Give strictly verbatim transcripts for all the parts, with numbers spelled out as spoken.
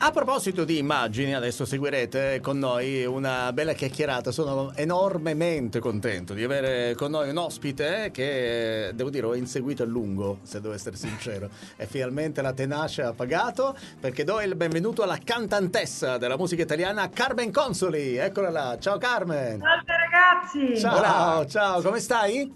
A proposito di immagini, adesso seguirete con noi una bella chiacchierata. Sono enormemente contento di avere con noi un ospite che, devo dire, ho inseguito a lungo, se devo essere sincero, e finalmente la tenacia ha pagato, perché do il benvenuto alla cantantessa della musica italiana, Carmen Consoli. Eccola là. Ciao Carmen. Salve ragazzi. Ciao, Hola. ciao, come stai?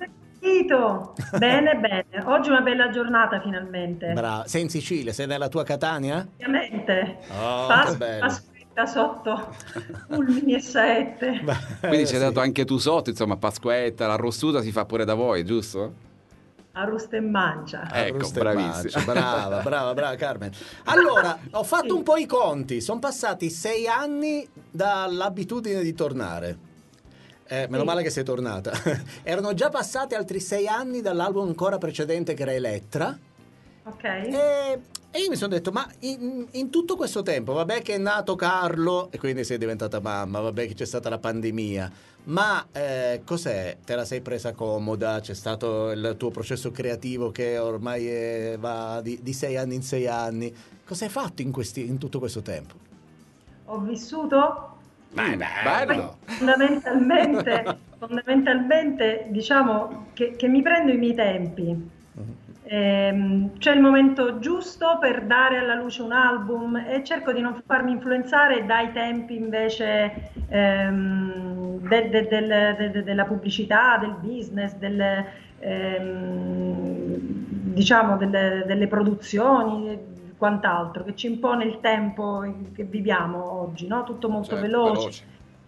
Bene, bene. Oggi è una bella giornata finalmente. Brava. Sei in Sicilia? Sei nella tua Catania? Ovviamente. Oh, Pas- che bello. Pasquetta sotto fulmini e saette. Quindi ci hai sì. dato anche tu sotto, insomma, Pasquetta, l'arrostuta si fa pure da voi, giusto? Arrosto e mangia. Ecco, Arrosto e bravissima. mangia. Brava, brava, brava Carmen. Allora, ho fatto Sì. un po' i conti. Sono passati sei anni dall'abitudine di tornare. Eh, meno Sì. male che sei tornata. Erano già passati altri sei anni dall'album ancora precedente, che era Elettra. Ok. E, e io mi sono detto, ma in, in tutto questo tempo, vabbè che è nato Carlo e quindi sei diventata mamma, vabbè che c'è stata la pandemia, ma eh, cos'è? Te la sei presa comoda? C'è stato il tuo processo creativo che ormai è- va di, di sei anni in sei anni. Cosa hai fatto in, questi, in tutto questo tempo? Ho vissuto Beh, bello. fondamentalmente, fondamentalmente diciamo che, che mi prendo i miei tempi. Ehm, c'è il momento giusto per dare alla luce un album e cerco di non farmi influenzare dai tempi invece ehm, de- de- del- de- de- della pubblicità, del business, del, ehm, diciamo delle, delle produzioni, quant'altro, che ci impone il tempo che viviamo oggi, no? Tutto molto Certo, veloce. veloce.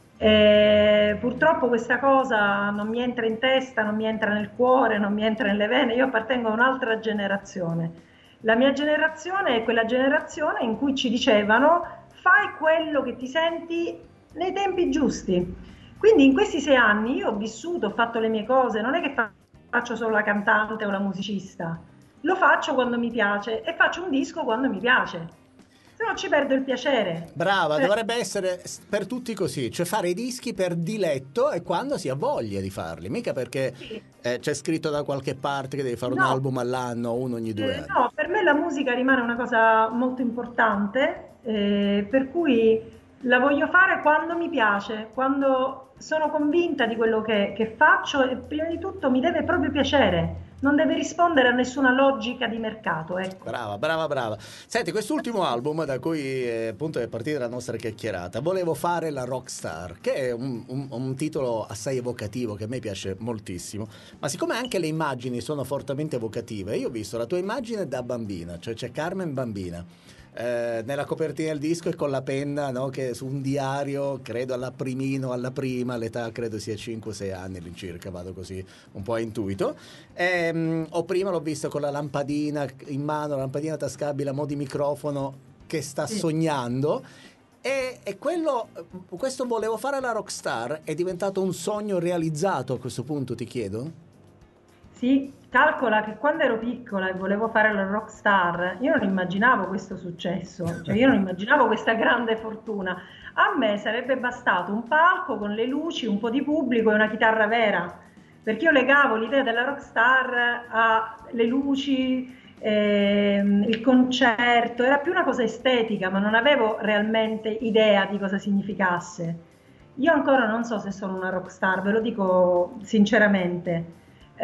E purtroppo questa cosa non mi entra in testa, non mi entra nel cuore, non mi entra nelle vene. Io appartengo a un'altra generazione. La mia generazione è quella generazione in cui ci dicevano fai quello che ti senti nei tempi giusti. Quindi in questi sei anni io ho vissuto, ho fatto le mie cose, non è che fa- faccio solo la cantante o la musicista, lo faccio quando mi piace e faccio un disco quando mi piace, se no ci perdo il piacere. Brava, Cioè, dovrebbe essere s- per tutti così, cioè fare i dischi per diletto e quando si ha voglia di farli, mica perché sì. eh, c'è scritto da qualche parte che devi fare un No. album all'anno o uno ogni due Eh, anni. no, per me la musica rimane una cosa molto importante, eh, per cui la voglio fare quando mi piace, quando sono convinta di quello che, che faccio e prima di tutto mi deve proprio piacere, non deve rispondere a nessuna logica di mercato, ecco. Brava, brava, brava. Senti, quest'ultimo album da cui eh, appunto è partita la nostra chiacchierata, Volevo fare la rockstar, che è un, un- un titolo assai evocativo che a me piace moltissimo, ma siccome anche le immagini sono fortemente evocative, io ho visto la tua immagine da bambina, cioè c'è Carmen bambina. eh, nella copertina del disco e con la penna, no, che su un diario, credo alla primino, alla prima, l'età credo sia cinque sei anni all'incirca, vado così un po' a intuito. Ehm, o prima l'ho visto con la lampadina in mano, la lampadina tascabile a mo' di microfono, che sta Sì. sognando. E, e quello, questo Volevo fare la rockstar è diventato un sogno realizzato a questo punto, ti chiedo? Sì, calcola che quando ero piccola e volevo fare la rockstar, io non immaginavo questo successo, cioè io non immaginavo questa grande fortuna. A me sarebbe bastato un palco con le luci, un po' di pubblico e una chitarra vera, perché io legavo l'idea della rockstar alle luci, ehm, il concerto, era più una cosa estetica, ma non avevo realmente idea di cosa significasse. Io ancora non so se sono una rockstar, ve lo dico sinceramente.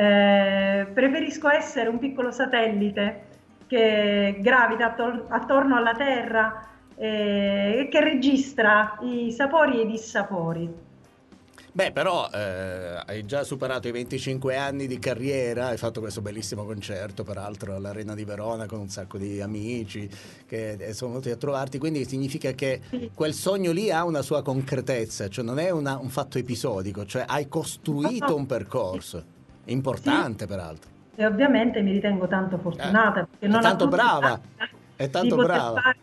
Eh, preferisco essere un piccolo satellite che gravita attor- attorno alla Terra eh, e che registra i sapori e i dissapori. Beh, però eh, hai già superato i venticinque anni di carriera, hai fatto questo bellissimo concerto, peraltro all'Arena di Verona con un sacco di amici che sono venuti a trovarti, quindi significa che Sì. quel sogno lì ha una sua concretezza, cioè non è una- un fatto episodico, cioè hai costruito un percorso importante, peraltro. E ovviamente mi ritengo tanto fortunata perché è non a tanto tutti brava, capita è di tanto poter brava. fare-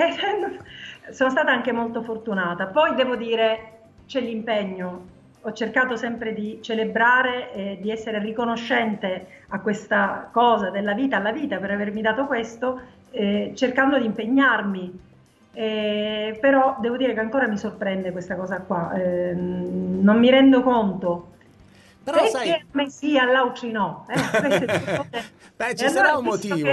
Eh, sono stata anche molto fortunata. Poi devo dire, c'è l'impegno. Ho cercato sempre di celebrare e di essere riconoscente a questa cosa della vita, alla vita per avermi dato questo, eh, cercando di impegnarmi. Eh, però devo dire che ancora mi sorprende questa cosa qua. Eh, non mi rendo conto. Però Perché sai, a me sì, all'altri no? Eh, queste due cose. beh, E ci allora, sarà un visto motivo. che,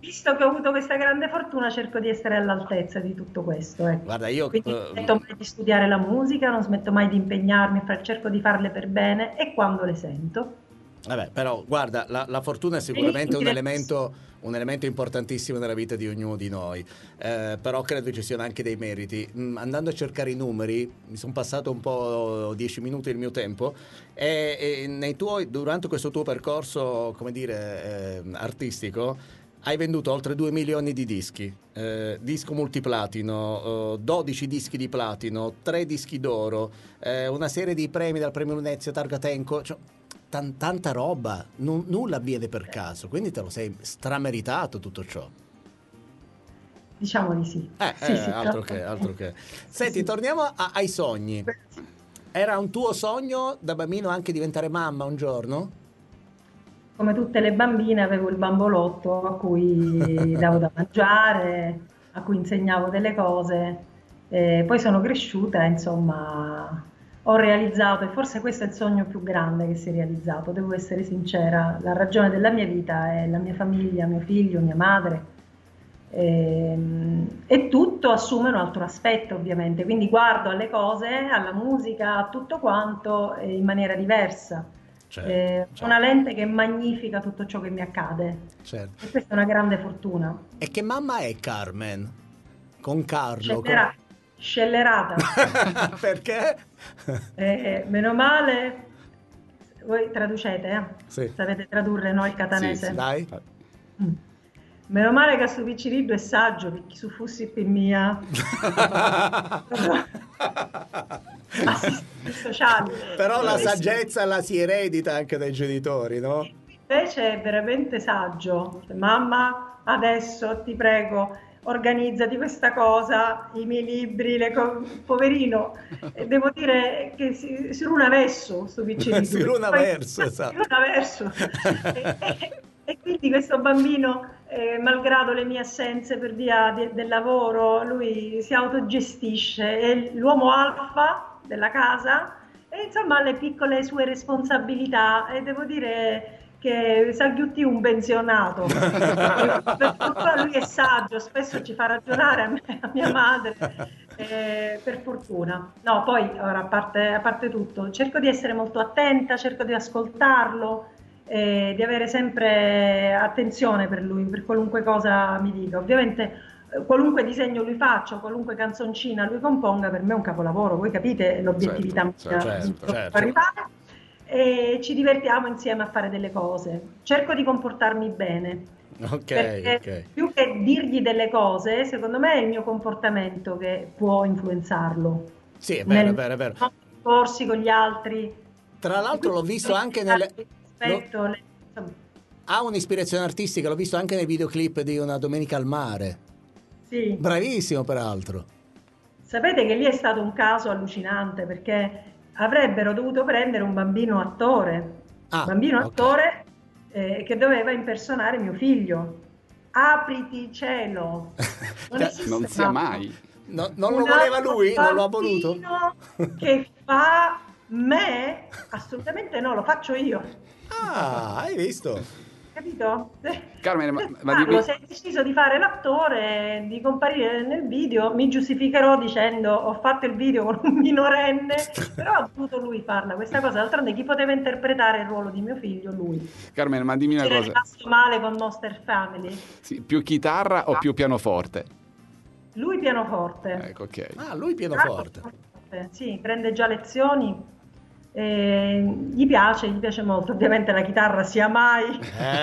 visto che ho avuto questa grande fortuna, cerco di essere all'altezza di tutto questo. Ecco. Guarda, io... Quindi non uh, smetto mai di studiare la musica, non smetto mai di impegnarmi, cerco di farle per bene e quando le sento. Vabbè, però guarda, la, la fortuna è sicuramente un elemento, un elemento importantissimo nella vita di ognuno di noi, eh, però credo ci siano anche dei meriti. Mm, andando a cercare i numeri, mi sono passato un po' dieci minuti del mio tempo e, e nei tuoi, durante questo tuo percorso, come dire, eh, artistico, hai venduto oltre due milioni di dischi, eh, disco multiplatino, eh, dodici dischi di platino, tre dischi d'oro, eh, una serie di premi dal premio Lunezio, Targa Tenco, cioè, tan- tanta roba, non, nulla avviene per caso, quindi te lo sei strameritato tutto ciò. Diciamo di sì. Eh, sì, eh sì altro però... che, altro che. Senti, sì. torniamo a- ai sogni. Era un tuo sogno da bambino anche diventare mamma un giorno? Come tutte le bambine avevo il bambolotto a cui davo da mangiare, a cui insegnavo delle cose. E poi sono cresciuta, insomma, ho realizzato, e forse questo è il sogno più grande che si è realizzato, devo essere sincera, la ragione della mia vita è la mia famiglia, mio figlio, mia madre. E, e tutto assume un altro aspetto, ovviamente, quindi guardo alle cose, alla musica, a tutto quanto eh, in maniera diversa. Certo, Eh, certo. Una lente che magnifica tutto ciò che mi accade, Certo. e questa è una grande fortuna. E che mamma è Carmen? Con Carlo? Scellera- scellerata. Con... Perché? Eh, meno male, voi traducete, eh? Sì. Sapete tradurre, no? Il catanese. Sì, sì. Dai. Mm. Meno male che su Picciriddu è saggio, perché su fossi più mia. Assistenti sociali. Però la Invece- saggezza la si eredita anche dai genitori, no? Invece è veramente saggio. Mamma, adesso ti prego, organizzati questa cosa, i miei libri, le co- poverino. E devo dire che si, si runa verso sto Picciriddu. Si runa Poi- verso, esatto. Si runa verso. E, e- e quindi questo bambino, eh, malgrado le mie assenze per via de- del lavoro, lui si autogestisce, è l'uomo alfa della casa e insomma ha le piccole sue responsabilità e devo dire che Salghiutti è un pensionato. Per fortuna lui è saggio, spesso ci fa ragionare a me, a mia madre, eh, per fortuna. No, poi ora, a parte, a parte tutto, cerco di essere molto attenta, cerco di ascoltarlo, eh, di avere sempre attenzione per lui, per qualunque cosa mi dica. Ovviamente eh, qualunque disegno lui faccia, qualunque canzoncina lui componga, per me è un capolavoro, voi capite l'obiettività Certo, mia certo, di certo, certo. arrivare e ci divertiamo insieme a fare delle cose. Cerco di comportarmi bene. Ok, Perché ok. più che dirgli delle cose, secondo me è il mio comportamento che può influenzarlo. Sì, è vero, Nel è vero, è vero. non porsi con gli altri. Tra l'altro l'ho visto anche nelle... Rispetto, le- insomma, Ha un'ispirazione artistica, l'ho visto anche nei videoclip di Una domenica al mare. sì. Bravissimo, peraltro. Sapete che lì è stato un caso allucinante perché avrebbero dovuto prendere un bambino attore, Ah, un bambino ok. attore eh, che doveva impersonare mio figlio. Apriti cielo, non, Cioè, esiste Non sia altro. mai. No- non lo Un voleva altro lui? Non lo ha voluto? bambino che fa me? Assolutamente no, lo faccio io. Ah, hai visto? Capito? Carmen, ma, Se ma di Carlo, que- se hai deciso di fare l'attore, di comparire nel video, mi giustificherò dicendo ho fatto il video con un minorenne, però ha voluto lui farla questa cosa. D'altronde chi poteva interpretare il ruolo di mio figlio? Lui. Carmen, ma dimmi una C'era cosa. rimasto male con Monster Family. Sì, più chitarra o più pianoforte? Lui pianoforte. Ecco, ok. Ah, lui pianoforte. Pianoforte, sì, prende già lezioni. E gli piace, gli piace molto. Ovviamente la chitarra sia mai,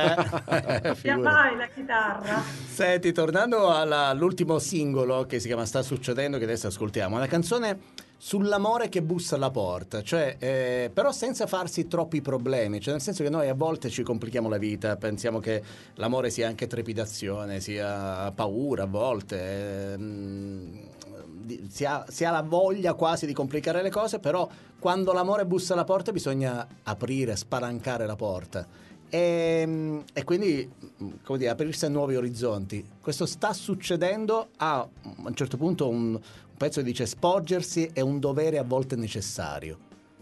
Eh, sia figurati. mai la chitarra. Senti, tornando alla- all'ultimo singolo che si chiama Sta succedendo, che adesso ascoltiamo, una canzone sull'amore che bussa alla porta, cioè, eh, però senza farsi troppi problemi, cioè nel senso che noi a volte ci complichiamo la vita, pensiamo che l'amore sia anche trepidazione, sia paura a volte, ehm, di- si ha, si ha la voglia quasi di complicare le cose, però quando l'amore bussa alla porta bisogna aprire, spalancare la porta. E, e quindi, come dire, aprirsi a nuovi orizzonti. Questo sta succedendo a, a un certo punto un, un pezzo che dice sporgersi è un dovere a volte necessario.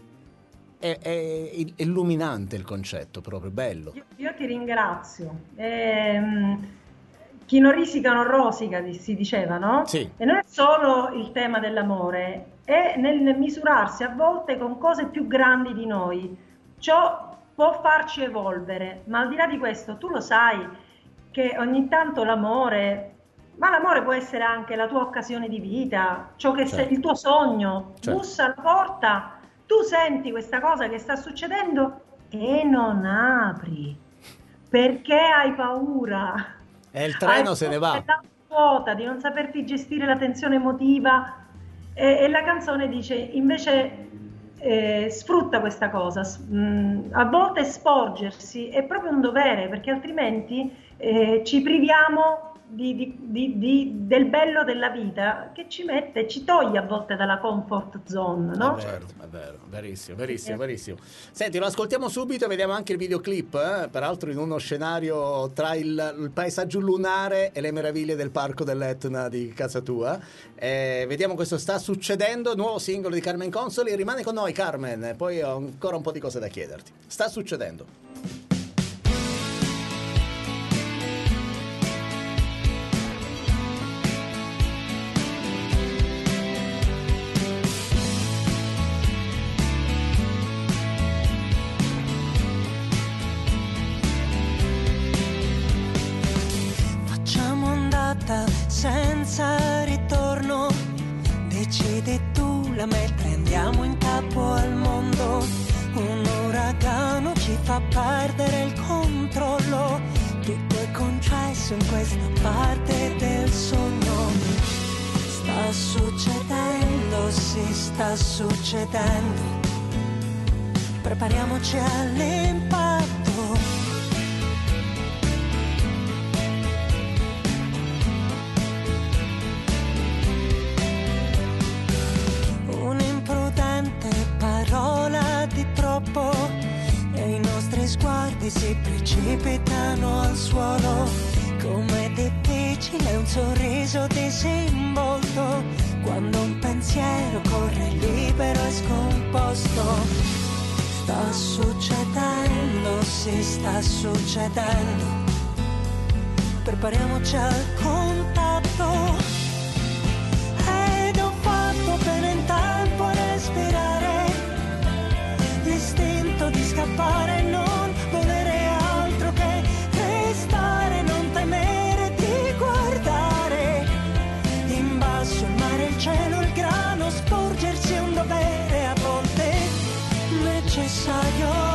È, è illuminante il concetto, proprio bello. Io, io ti ringrazio. Ehm, chi non risica non rosica, si diceva, no? Sì. E non è solo il tema dell'amore, è nel misurarsi a volte con cose più grandi di noi. Ciò può farci evolvere, ma al di là di questo, tu lo sai che ogni tanto l'amore, ma l'amore può essere anche la tua occasione di vita, ciò che Certo. sei, il tuo sogno, Certo. bussa alla porta, tu senti questa cosa che sta succedendo e non apri, perché hai paura. E il treno Hai se ne paura va. della vuota, di non saperti gestire la tensione emotiva e, e la canzone dice invece eh, sfrutta questa cosa, s- mh, a volte sporgersi è proprio un dovere perché altrimenti eh, ci priviamo di- di- di- di- del bello della vita che ci mette, ci toglie a volte dalla comfort zone, no? È vero, è vero, verissimo, verissimo, Sì. verissimo. Senti, lo ascoltiamo subito e vediamo anche il videoclip, eh? Peraltro in uno scenario tra il, il paesaggio lunare e le meraviglie del parco dell'Etna di casa tua. Eh, vediamo questo sta succedendo, nuovo singolo di Carmen Consoli. Rimane con noi, Carmen, poi ho ancora un po' di cose da chiederti. Sta succedendo. Facciamo andata senza ritorno, decidi tu, la metri, andiamo in capo al mondo. Un uragano ci fa perdere il controllo, tutto è concesso in questa parte del sogno. Sta succedendo, si sta succedendo, prepariamoci all'impatto. Un'imprudente parola di troppo e i nostri sguardi si precipitano al suolo. Com'è difficile un sorriso disinvolto quando un pensiero corre libero e scomposto. Sta succedendo, si sta succedendo, prepariamoci al contatto. Ed ho fatto bene in tempo a respirare, l'istinto di scappare, non volere altro che restare, non temere di guardare. In basso il mare, il cielo, il grano, sporgersi è un dovere a volte necessario.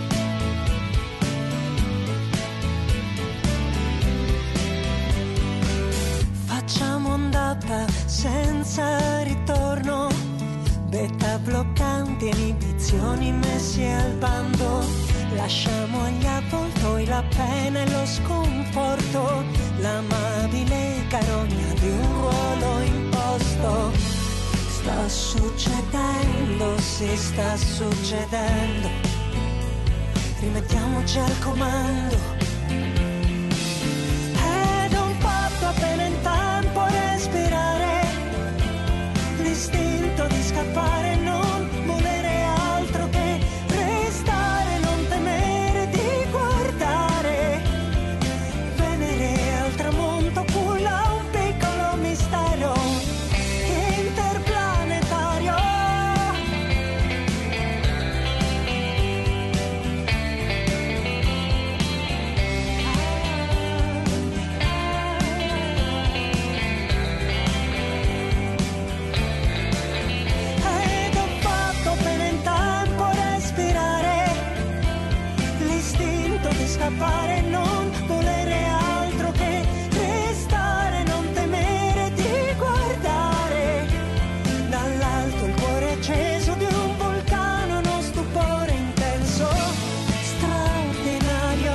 Facciamo ondata senza ritorno, beta bloccanti, inibizioni messi al bando. Lasciamo agli avvoltoi la pena e lo sconforto, l'amabile carogna di un ruolo imposto. Sta succedendo, si sta succedendo, rimettiamoci al comando. Ed ho fatto appena in tempo a respirare, l'istinto di scappare, non volere altro che restare, non temere di guardare. Venere al tramonto culla un piccolo mistero interplanetario. Ed ho fatto bene in tempo a respirare, l'istinto di scappare, non volere altro che restare, non temere di guardare. Dall'alto il cuore acceso di un vulcano, uno stupore intenso, straordinario.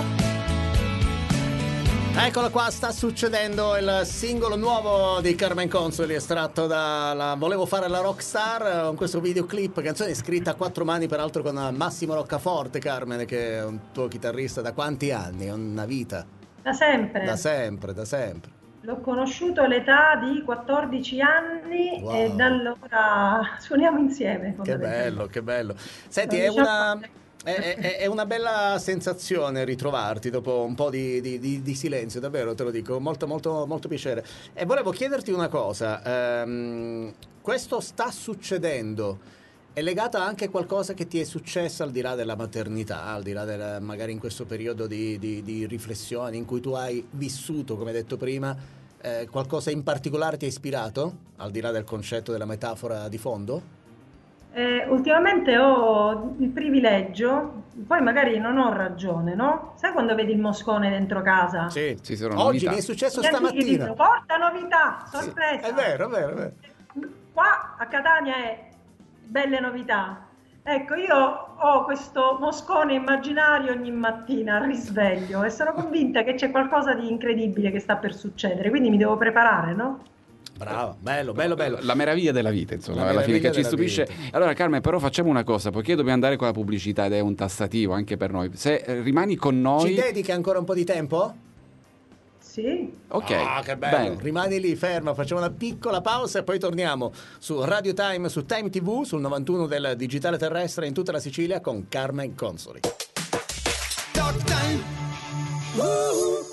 Eccolo qua, sta succedendo il singolo nuovo di Carmen Consoli, estratto da Volevo fare la rockstar, con questo videoclip, canzone scritta a quattro mani peraltro con Massimo Roccaforte, Carmen, che è un tuo chitarrista da quanti anni? Una vita, Da sempre. da sempre, da sempre. L'ho conosciuto all'età di quattordici anni Wow. e da allora suoniamo insieme. Che fondamentalmente. bello, che bello. Senti, Non è riusciamo una, a fare- È, è, è una bella sensazione ritrovarti dopo un po' di, di, di, di silenzio, davvero te lo dico, molto molto molto piacere. E volevo chiederti una cosa, ehm, questo sta succedendo, è legato anche a qualcosa che ti è successo al di là della maternità, al di là del, magari in questo periodo di, di, di riflessione in cui tu hai vissuto, come detto prima, eh, qualcosa in particolare ti ha ispirato, al di là del concetto della metafora di fondo? Eh, ultimamente ho il privilegio, poi magari non ho ragione, no? Sai quando vedi il moscone dentro casa? Sì, Ci sono oggi novità. mi è successo Gli antichi stamattina. dicono, porta novità, sorpresa. È vero, è vero, è vero. Qua a Catania è belle novità. Ecco, io ho questo moscone immaginario ogni mattina al risveglio e sono convinta che c'è qualcosa di incredibile che sta per succedere, quindi mi devo preparare, no? Bravo, bello, bello, bello. La meraviglia della vita, insomma, La alla fine che meraviglia ci della stupisce. vita. Allora, Carmen, però facciamo una cosa, poiché dobbiamo andare con la pubblicità ed è un tassativo anche per noi. Se eh, rimani con noi. Ci dedichi ancora un po' di tempo? Sì. Ok. Ah, che bello. Bene. Rimani lì, ferma, facciamo una piccola pausa e poi torniamo su Radio Time, su Time tivù, sul novantuno del digitale terrestre in tutta la Sicilia con Carmen Consoli. Talk Time. Woo.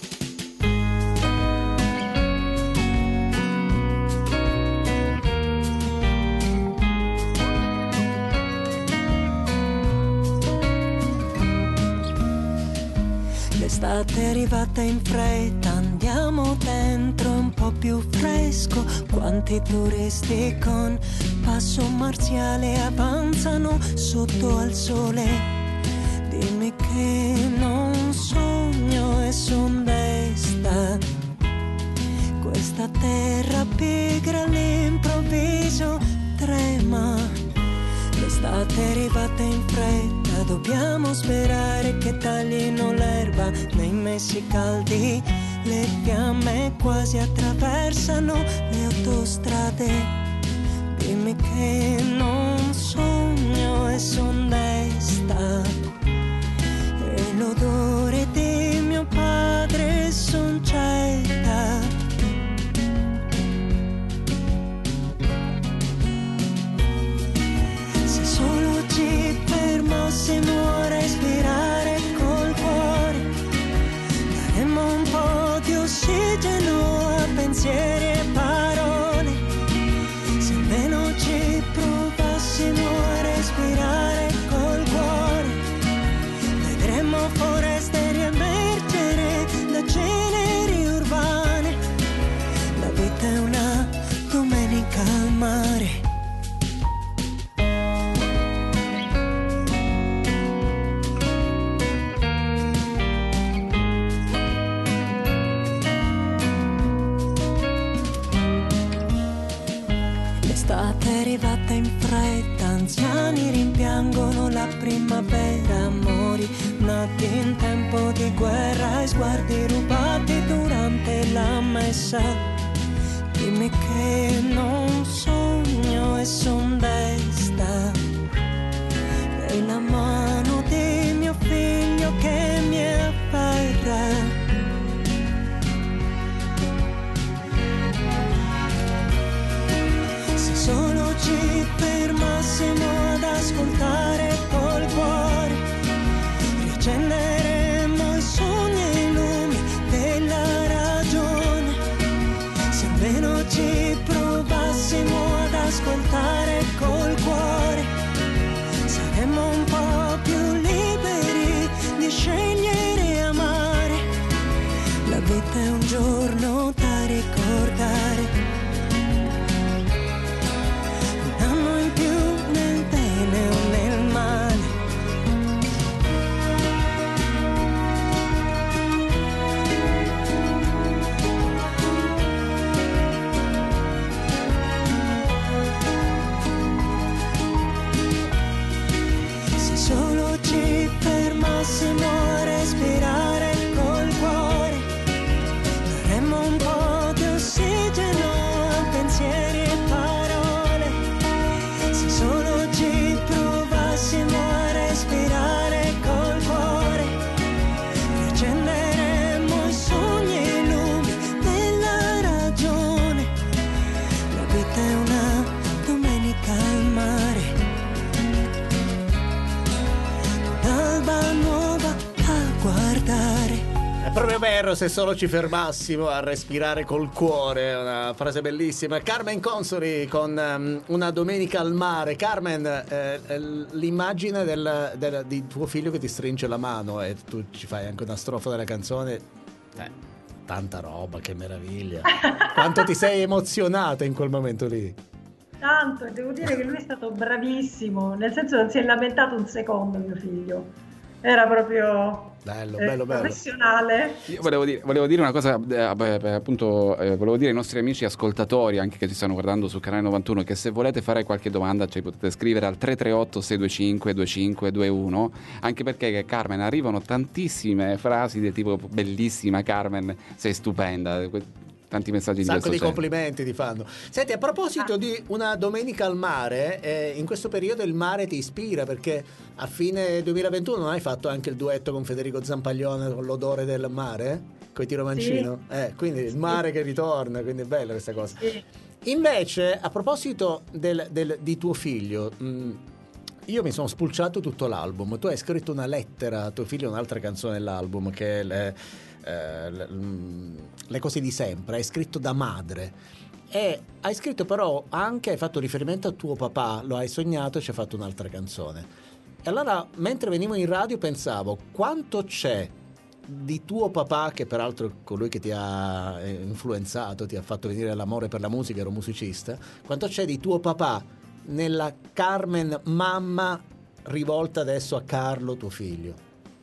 L'estate è arrivata in fretta, andiamo dentro un po' più fresco. Quanti turisti con passo marziale avanzano sotto al sole. Dimmi che non sogno e son desta. Questa terra pigra all'improvviso trema. L'estate è arrivata in fretta, dobbiamo sperare che taglino l'erba nei mesi caldi. Le fiamme quasi attraversano le autostrade. Dimmi che non sogno e son desta. E l'odore di mio padre son certa. Solo ci fermassimo a respirare col cuore, daremmo un po' di ossigeno a pensieri e parole. Se almeno ci provassimo a respirare col cuore, vedremmo foreste riemergere da ceneri urbane. La vita è una domenica al mare. L'estate è arrivata in fretta, anziani rimpiangono la primavera, amori nati in tempo di guerra e sguardi rubati durante la messa. Dimmi che non sogno e son desta. E la mano di mio figlio che mi afferra. Solo ci fermassimo ad ascoltare col cuore, riaccenderemo i sogni e i lumi della ragione. Se almeno ci provassimo ad ascoltare col cuore, saremmo un po' più liberi di scegliere e amare. La vita è un giorno da ricordare. A respirare col cuore, Piero, se solo ci fermassimo a respirare col cuore, una frase bellissima. Carmen Consoli con um, Una domenica al mare. Carmen, eh, l'immagine del, del, di tuo figlio che ti stringe la mano e tu ci fai anche una strofa della canzone, eh, tanta roba, che meraviglia. Quanto ti sei emozionata in quel momento lì? Tanto, e devo dire che lui è stato bravissimo, nel senso non si è lamentato un secondo mio figlio. Era proprio bello, eh, bello, bello. professionale. Io volevo dire, volevo dire una cosa, eh, beh, appunto, eh, volevo dire ai nostri amici ascoltatori, anche che ci stanno guardando su Canale novantuno, che se volete fare qualche domanda ci potete scrivere al tre tre otto sei due cinque due cinque due uno, anche perché, Carmen, arrivano tantissime frasi del tipo bellissima Carmen, sei stupenda. Tanti messaggi di un sacco questo di genere. Complimenti ti fanno. Senti, a proposito di Una domenica al mare, eh, in questo periodo il mare ti ispira, perché a fine duemilaventuno non hai fatto anche il duetto con Federico Zampaglione con L'odore del mare? Coi Tiro Mancino? Sì. Eh, quindi il mare sì. che ritorna, quindi è bella questa cosa. Sì. Invece, a proposito del, del, di tuo figlio, mh, io mi sono spulciato tutto l'album. Tu hai scritto una lettera a tuo figlio, un'altra canzone dell'album che è le, eh, le, le cose di sempre, hai scritto da madre e hai scritto però anche, hai fatto riferimento a tuo papà, lo hai sognato e ci hai fatto un'altra canzone. E allora, mentre venivo in radio, pensavo quanto c'è di tuo papà, che peraltro è colui che ti ha influenzato, ti ha fatto venire l'amore per la musica, ero musicista, quanto c'è di tuo papà nella Carmen mamma rivolta adesso a Carlo, tuo figlio?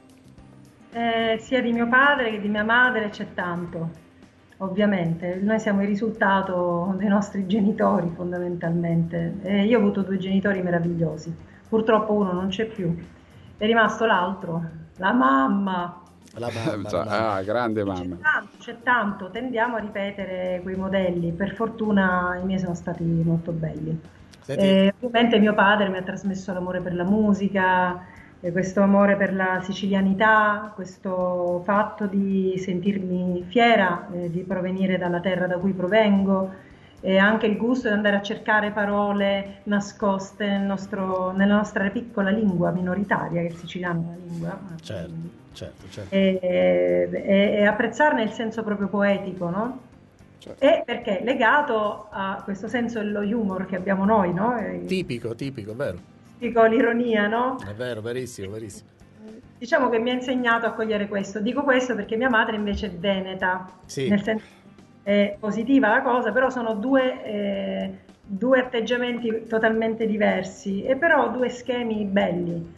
Eh, sia di mio padre che di mia madre c'è tanto, ovviamente. Noi siamo il risultato dei nostri genitori fondamentalmente. Eh, io ho avuto due genitori meravigliosi, purtroppo uno non c'è più, è rimasto l'altro, la mamma. La mamma, cioè, la mamma. Ah, grande mamma. C'è tanto, c'è tanto, tendiamo a ripetere quei modelli, per fortuna i miei sono stati molto belli. Eh, ovviamente mio padre mi ha trasmesso l'amore per la musica, eh, questo amore per la sicilianità, questo fatto di sentirmi fiera eh, di provenire dalla terra da cui provengo, e anche il gusto di andare a cercare parole nascoste nel nostro, nella nostra piccola lingua minoritaria, che il siciliano è una lingua. Certo, certo, certo. E, e, e apprezzarne il senso proprio poetico, no? Certo. E perché legato a questo senso dello humor che abbiamo noi, no? Tipico, tipico, vero? Tipico l'ironia, no? È vero, verissimo, verissimo. Diciamo che mi ha insegnato a cogliere questo. Dico questo perché mia madre invece è veneta, sì. Nel senso è positiva la cosa, però sono due, eh, due atteggiamenti totalmente diversi, e però due schemi belli.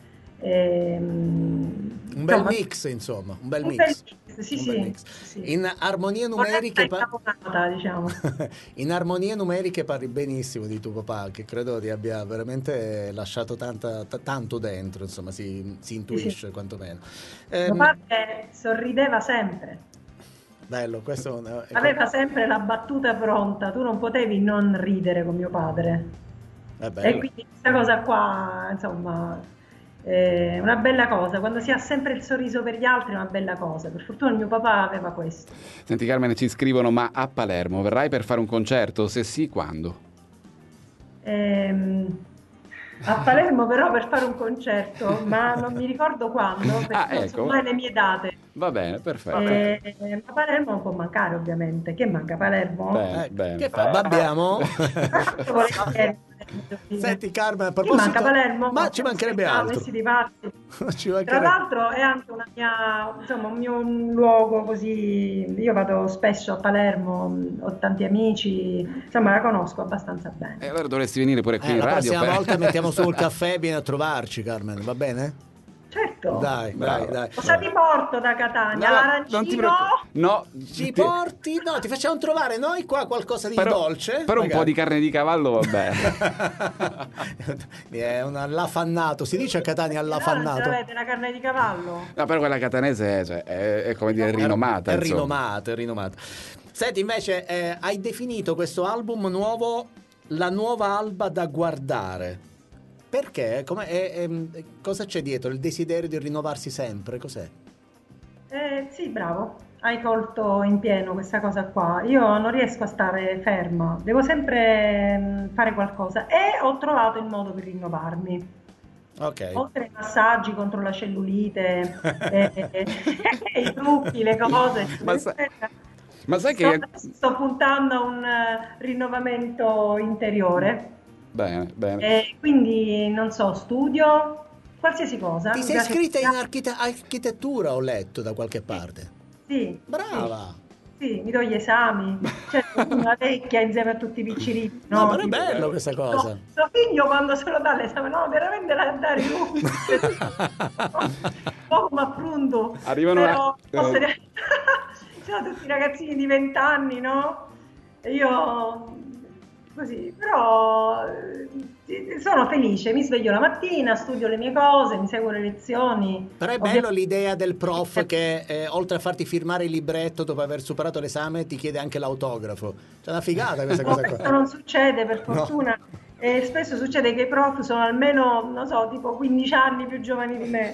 Ehm, un bel insomma, mix, insomma, un bel un mix. Bel mix, sì, un sì, bel mix. sì. In armonie numeriche pa- diciamo. in armonie numeriche parli benissimo di tuo papà, che credo ti abbia veramente lasciato tanta, t- tanto dentro, insomma, si, si intuisce, sì, sì. quantomeno. Mio padre sorrideva sempre. Bello, questo è... aveva sempre la battuta pronta, tu non potevi non ridere con mio padre. È e quindi questa cosa qua, insomma, è una bella cosa. Quando si ha sempre il sorriso per gli altri è una bella cosa. Per fortuna mio papà aveva questo. Senti Carmen, ci scrivono: ma a Palermo verrai per fare un concerto? Se sì, quando? Ehm, a Palermo però per fare un concerto, ma non mi ricordo quando, perché ah, non ecco. sono mai le mie date. Va bene, perfetto. Eh, eh, ma Palermo non può mancare, ovviamente. Che manca Palermo? Bene, eh, bene. Che fa? Babbiamo? Senti, Senti Carmen, a proposito... manca Palermo? Ma ci mancherebbe altro. Messi di pazzi. ci mancherebbe... Tra l'altro è anche una mia, insomma, un mio un luogo così. Io vado spesso a Palermo, ho tanti amici, insomma la conosco abbastanza bene. E allora dovresti venire pure qui eh, in la radio. La prossima per... volta mettiamo su il caffè e vieni a trovarci, Carmen, va bene? Certo. Dai, dai, dai. Cosa ti porto da Catania? No, l'arancino? non ti preoccupare. No, ci porti? No, ti facciamo trovare noi qua qualcosa di però, dolce. Però magari un po' di carne di cavallo va bene. È un allafannato, si dice a Catania allafannato. Non avete la carne di cavallo? No, però quella catanese cioè, è, è come dire rinomata. È insomma. rinomata, è rinomata. Senti, invece, eh, hai definito questo album nuovo la nuova Alba da guardare. Perché? Come, è, è, cosa c'è dietro? Il desiderio di rinnovarsi sempre? Cos'è? Eh, sì, bravo. Hai colto in pieno questa cosa qua. Io non riesco a stare ferma, devo sempre fare qualcosa e ho trovato il modo per rinnovarmi. Ok. Oltre ai massaggi contro la cellulite, e, e- e i trucchi, le cose, Ma sa- eccetera. Ma sai sto, che... sto puntando a un eh, rinnovamento interiore. Bene, bene. E quindi non so, studio qualsiasi cosa. Ti Mi sei piace iscritta in studiare. archite- architettura, ho letto da qualche parte. Sì, Brava. sì, sì, mi do gli esami. Cioè, sono una vecchia insieme a tutti i piccini. No, ma non è tipo- bello questa cosa. No, suo figlio quando se lo dà l'esame, no, veramente la dare io. Poco ma pronto. Arrivano Però una- posso eh. dire- sono tutti ragazzini di venti anni, no? E io così, però eh, sono felice, mi sveglio la mattina, studio le mie cose, mi seguo le lezioni. Però è Ovviamente- bello l'idea del prof che eh, oltre a farti firmare il libretto dopo aver superato l'esame ti chiede anche l'autografo. C'è una figata questa No, cosa questo qua. non succede per No. fortuna. E spesso succede che i prof sono almeno, non so, tipo quindici anni più giovani di me.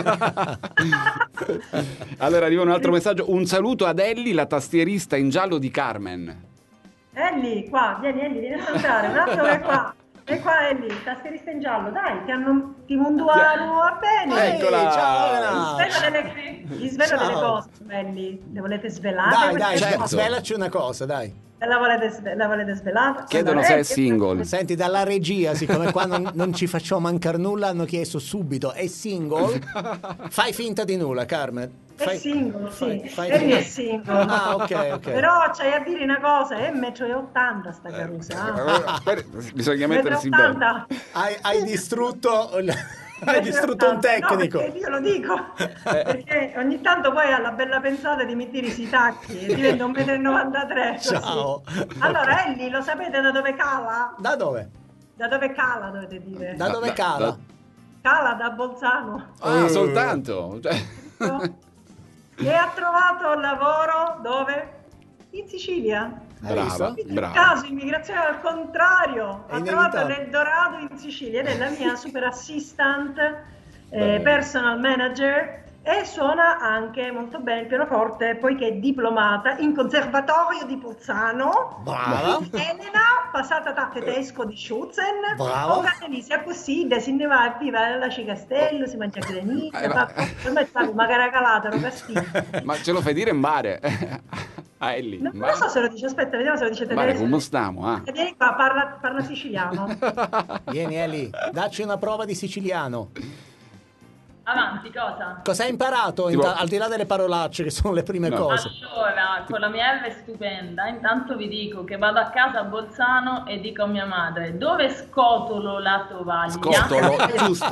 Allora arriva un altro messaggio. Un saluto ad Ellie, la tastierista in giallo di Carmen. Ellie, qua, vieni Ellie, vieni a salutare, un attimo è qua. E qua Ellie, tastierista in giallo, dai, ti hanno ti munduano va bene. Ehi, Eccola. ciao, Vi Elena. svelo delle, vi svelo Ciao. delle cose, belli. Le volete svelare? Dai, queste dai, cose? certo. svelaci una cosa, dai. La volete, sve- la volete svelata? Chiedono Allora, se è Ellie- single. Senti, dalla regia, siccome qua non, non ci facciamo mancare nulla, hanno chiesto subito, è single? Fai finta di nulla, Carmen. È Fai- single, fai- sì. fai Ellie finta- è single. Ah, ok, ok. Però c'hai a dire una cosa, è uno e ottanta sta carusa. ah. Eh, Bisogna uno e mettersi bene. ottanta. Hai, hai distrutto, il- hai uno e distrutto un ottanta. tecnico. No, perché io lo dico, perché ogni tanto poi ha la bella pensata di mettere i tacchi e diventa un metro e novantatré. così. Ciao. Allora, Ellie, lo sapete da dove cala? Da dove? Da dove cala, dovete dire. Da Da- dove da- cala? da- Cala da Bolzano. Ah, Eh. soltanto. Cioè- E ha trovato lavoro dove? In Sicilia. Hai Brava, visto? Quindi brava. il caso immigrazione al contrario, È ha trovato inevitabile. l'Eldorado in Sicilia ed è la mia super assistant, eh, Bene. personal manager e suona anche molto bene il pianoforte poiché è diplomata in conservatorio di Bolzano. Brava. Elena, passata da tedesco di Schutzen, Brava. organizza così, da si ne va a vivere alla Cicastello, si mangia granita, Eh, ma- fa per me sta una caracalata, un castigo. Ma ce lo fai dire in mare? A Ellie. Non in lo so se lo dice, aspetta, vediamo se lo dice Mare, tedesco. come stiamo? Ah? E vieni qua, parla, parla siciliano. Vieni Eli, dacci una prova di siciliano. Avanti, cosa? Cosa hai imparato, Tipo- inta- al di là delle parolacce che sono le prime No. cose? Allora, con la mia L stupenda, intanto vi dico che vado a casa a Bolzano e dico a mia madre dove scotolo la tovaglia? Scotolo, giusto.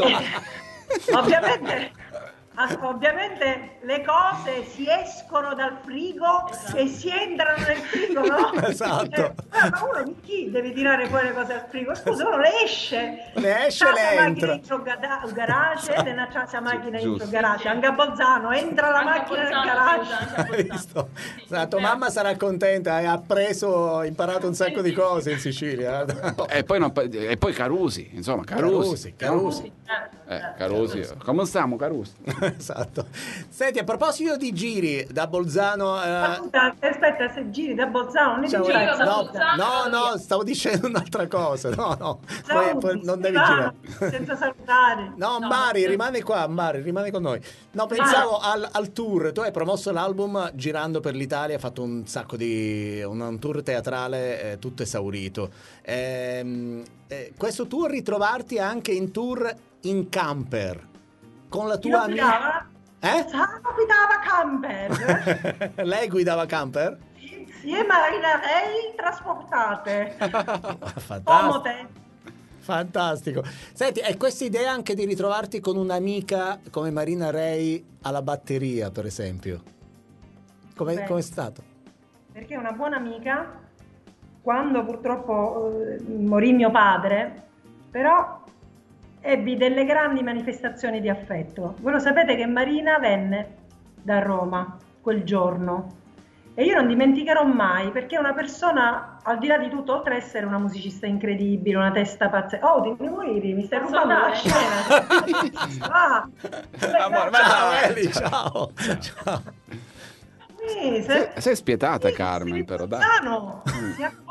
Ovviamente, ah, ovviamente le cose si escono dal frigo e si entrano nel frigo, no? Esatto. Eh, ma uno di chi deve tirare fuori le cose dal frigo? Scusa, uno le esce. Le esce e C'ha le la macchina entra. dentro il gada- il garage, e non c'ha la macchina Giusto. dentro il garage. Anche a Bolzano entra la Anche a macchina nel Bolzano, garage. scusa, anche a Hai Bolzano. visto? Sì, La tua sì, mamma sarà contenta e ha appreso, imparato un sacco di cose in Sicilia. E poi, non- e poi Carusi, insomma, Carusi. Carusi, Carusi. Sì, certo, Eh, certo. Carusi. Come stiamo, Carusi? Esatto. Senti, a proposito di giri da Bolzano, eh, Aspetta, aspetta, se giri da Bolzano, non ne Ciao, dici Giro da no, Bolzano, no, no, via. stavo dicendo un'altra cosa. No, no, poi, Saluti, poi non devi Stefano, girare. senza salutare. No, No, Mari, no. rimane qua, Mari, rimane con noi. No, pensavo al, al tour. Tu hai promosso l'album girando per l'Italia, hai fatto un sacco di... un, un tour teatrale eh, tutto esaurito. Ehm, eh, questo tour ritrovarti anche in tour in camper con la Chi tua lo amica... guidava? Eh? Sano guidava camper. Lei guidava camper? Insieme a Rei trasportate. Fantastico. Comote. Fantastico. Senti, e questa idea anche di ritrovarti con un'amica come Marina Rei alla batteria, per esempio. Come Beh. è stato? Perché una buona amica, quando purtroppo eh, morì mio padre, però ebbi delle grandi manifestazioni di affetto. Voi lo sapete che Marina venne da Roma quel giorno e io non dimenticherò mai perché è una persona, al di là di tutto, oltre ad essere una musicista incredibile, una testa pazzesca. Oh, dimmi morire, mi stai Posso rubando la andare? scena. Ah, Amore, beh, Ciao vai. Eli, ciao. Ciao. sì, Sei, sei spietata, Carmen, sei però, dai. Bolzano, si accorge.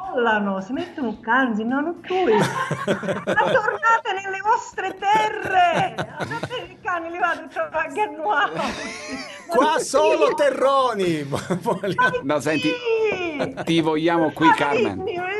mollano, si mettono un canzi, no, non tu. Ma tornate nelle vostre terre. Andate i cani li vado a trovare a nuovo. Qua solo terroni. No, senti, ti vogliamo qui, Carmen.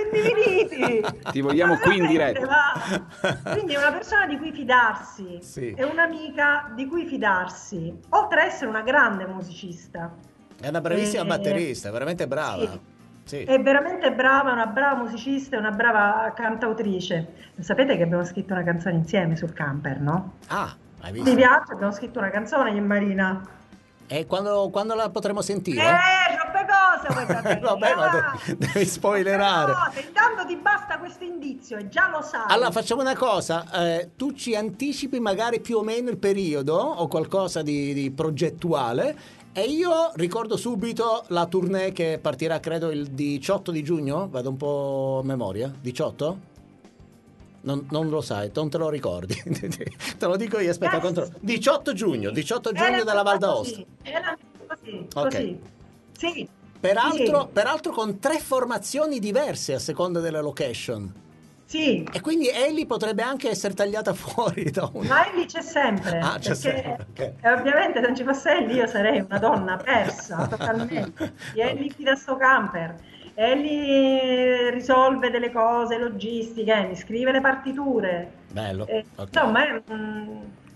Ti vogliamo qui in diretta. Va. Quindi è una persona di cui fidarsi, sì. È un'amica di cui fidarsi, oltre ad essere una grande musicista. È una bravissima e... batterista, è veramente brava. Sì. Sì. È veramente brava, una brava musicista e una brava cantautrice. Sapete che abbiamo scritto una canzone insieme sul camper, no? Ah, hai visto? Mi piace, abbiamo scritto una canzone io e Marina. E quando, quando la potremo sentire? Eh, troppe cose vuoi sapere. Vabbè, ma de- devi spoilerare. Troppe cose. Intanto ti basta questo indizio e già lo sai. Allora facciamo una cosa, eh, tu ci anticipi magari più o meno il periodo o qualcosa di, di progettuale e io ricordo subito la tournée che partirà credo il diciotto di giugno, vado un po' a memoria, diciotto? Non, non lo sai, non te lo ricordi. Te lo dico io, aspetta, Yes. controllo. diciotto giugno, diciotto giugno della Val d'Aosta. Era così, Ok. così. Sì. Peraltro, Sì. peraltro con tre formazioni diverse a seconda della location. Sì. E quindi Ellie potrebbe anche essere tagliata fuori da una. Ma Ellie c'è sempre, Ah, c'è perché sempre, ok. eh, ovviamente se non ci fosse Ellie io sarei una donna persa totalmente. E Ellie chi da sto camper, Ellie risolve delle cose logistiche, mi scrive le partiture. Bello. Eh, ok. Insomma, è, mm,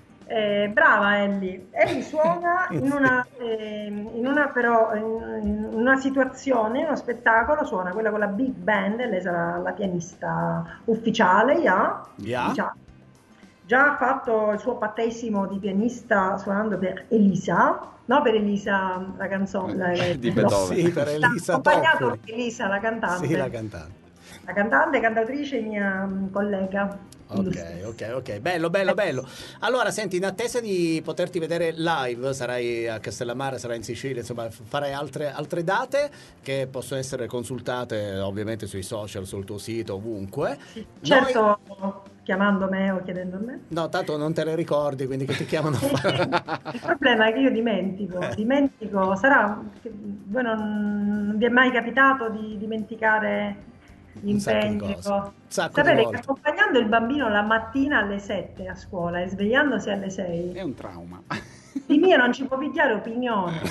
è brava Ellie. Ellie suona in una, eh, in una però in, in una situazione, in uno spettacolo, suona quella con la big band, e lei sarà la pianista ufficiale, yeah. Yeah. Già, già ha fatto il suo battesimo di pianista suonando per Elisa, no per Elisa la canzone la- la- Di no, Beethoven. Sì, per Elisa accompagnato Toffoli. Elisa la cantante. Sì, la cantante. La cantante, cantautrice, mia mm, collega. Ok, illustre. ok, ok, bello, bello, bello. Allora, senti, in attesa di poterti vedere live, sarai a Castellammare, sarai in Sicilia, insomma, farai altre, altre date che possono essere consultate ovviamente sui social, sul tuo sito, ovunque. Certo, Noi- chiamando me o chiedendo a me. No, tanto non te le ricordi, quindi che ti chiamano a fare. Il problema è che io dimentico, dimentico, sarà che voi non, non vi è mai capitato di dimenticare gli Un sacco di impegni? cose. co- Un sacco di Sapete che volte. accompagnando il bambino la mattina alle sette a scuola e svegliandosi alle sei, È un trauma. di mio non ci può pigliare opinione.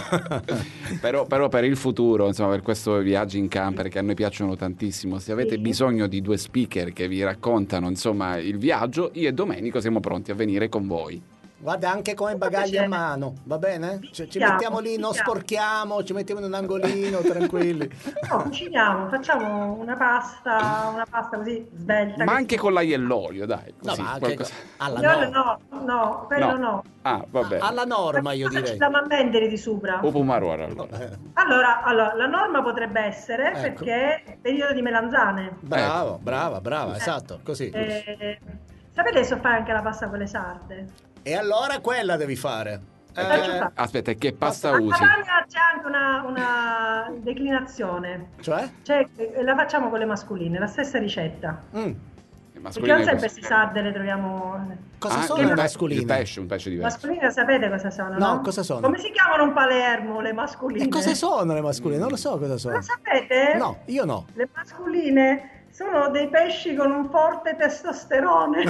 però, però per il futuro, insomma, per questo viaggio in camper che a noi piacciono tantissimo, se avete Sì. bisogno di due speaker che vi raccontano, insomma, il viaggio, io e Domenico siamo pronti a venire con voi. Guarda, anche come bagagli a mano, va bene? Ci, ci Siamo, mettiamo lì, non siamo. sporchiamo, ci mettiamo in un angolino, tranquilli. No, cuciniamo, facciamo una pasta, una pasta così svelta. Ma che anche si- con l'aglio e l'olio, dai. No, Così, ma anche qualcosa- alla, Io no- no, no, quello No. no. Ah, vabbè. alla norma, io direi. La mammendere di sopra. O pomaroro, allora. Eh, Allora, allora, la norma potrebbe essere Ecco. perché è periodo di melanzane. Bravo, brava, brava, esatto, così. Eh, sapete che so fare anche la pasta con le sarde? E allora quella devi fare. E Eh, che- aspetta, e che pasta A usi? Catania c'è anche una, una declinazione, cioè? cioè eh, la facciamo con le mascoline, la stessa ricetta. Mm. Il Perché mascolino non è sempre così. queste sarde le troviamo. Cosa Ah, sono il le pe- mascoline? Il pesce, un pesce diverso. Mascoline sapete cosa sono? No, No, cosa sono? Come si chiamano in Palermo le mascoline? E cosa sono le mascoline? Non lo so cosa sono. Lo sapete? No, io no. Le mascoline sono dei pesci con un forte testosterone.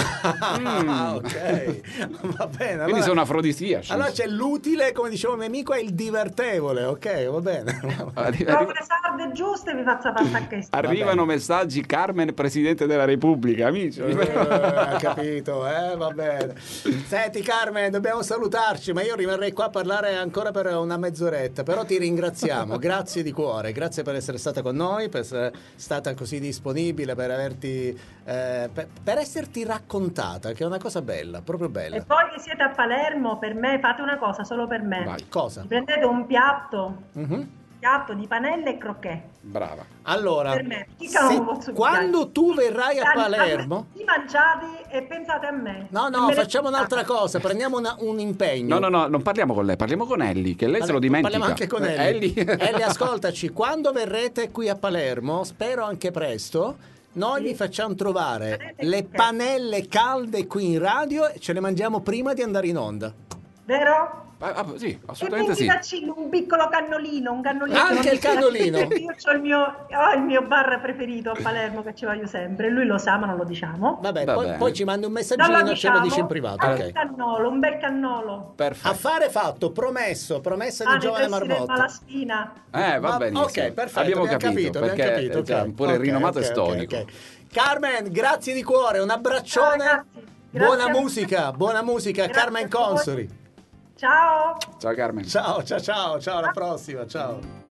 Ah, ok. Va bene. Quindi allora- sono afrodisiaci. Allora c'è l'utile, come diceva un mio amico, è il divertevole, ok, va bene. Arri- Trovo arri- le sarde giuste e vi faccio pasta a questo. Arrivano messaggi, Carmen, Presidente della Repubblica, amici. Eh, ha capito, eh, va bene. Senti Carmen, dobbiamo salutarci, ma io rimarrei qua a parlare ancora per una mezz'oretta, però ti ringraziamo, grazie di cuore, grazie per essere stata con noi, per essere stata così disponibile, per averti eh, per, per esserti raccontata, che è una cosa bella, proprio bella. E voi che siete a Palermo, per me fate una cosa solo per me. Vai. Cosa? Prendete un piatto, Mhm. piatto di panelle e crocchè. Brava. Allora, Per me, chi che non se- lo posso quando pigliare? tu verrai a Palermo, Li mangiati e pensate a me. no, E no, me le facciamo un'altra pensate. cosa, prendiamo una- un impegno. No, no, no, non parliamo con lei, parliamo con Ellie, che lei se lo Vabbè, dimentica. Parliamo anche con Eh, Ellie. Ellie. Ellie, ascoltaci, quando verrete qui a Palermo, spero anche presto, noi Sì. vi facciamo trovare Panelle le che- panelle calde qui in radio e ce le mangiamo prima di andare in onda. Vero? Ah, ah, sì, E assolutamente sì. venditacci un piccolo cannolino, un cannolino. Anche il cannolino. Io ho il, mio, ho il mio bar preferito a Palermo che ci voglio sempre. Lui lo sa, ma non lo diciamo. Vabbè, Va poi, bene. poi ci mandi un Non messaggino lo e ce diciamo. lo dici in privato. Anche Ok. un cannolo, un bel cannolo. Perfetto. Affare fatto, promesso, promessa di Ah, nei Giovane pressi del Marmotto. Malaspina. Eh, va Ma- benissimo. ok, perfetto, Abbiamo abbiamo capito, capito, abbiamo perché capito, è già ok. pure Ok, rinomato ok, e ok, storico. ok. Carmen, grazie di cuore, un abbraccione. Ciao, ragazzi. Buona Grazie a- musica, buona musica, Grazie Carmen a voi. Consoli. Ciao. Ciao Carmen. Ciao, ciao, ciao, ciao, alla prossima, ciao.